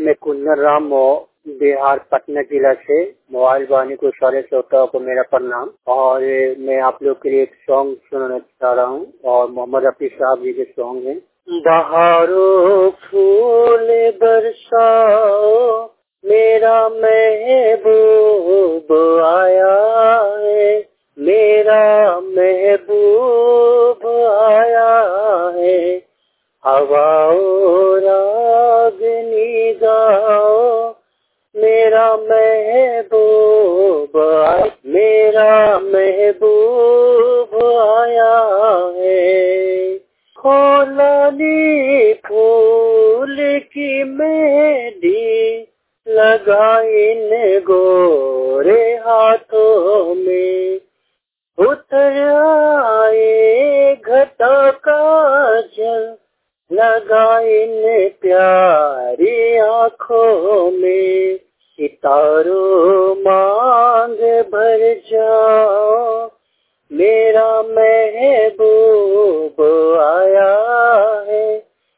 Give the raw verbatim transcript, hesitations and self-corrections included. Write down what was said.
मैं कुंदन राम बिहार पटना जिला से मोबाइल वाणी को सारे श्रोताओं को मेरा प्रणाम। और मैं आप लोग के लिए एक सॉन्ग सुनाना चाह रहा हूँ और मोहम्मद रफी साहब जी के सॉन्ग है। बहारों फूल बरसाओ मेरा महबूब आया है, मेरा महबूब आया है। हवाओं रागनी गाओ मेरा महबूब आया, मेरा महबूब आया है। खोलानी फूल की मेहंदी लगा इन गोरे हाथों में, उतर आए घटा का जल लगा इन प्यारी आँखों में। सितारों मांग भर जाओ मेरा महबूब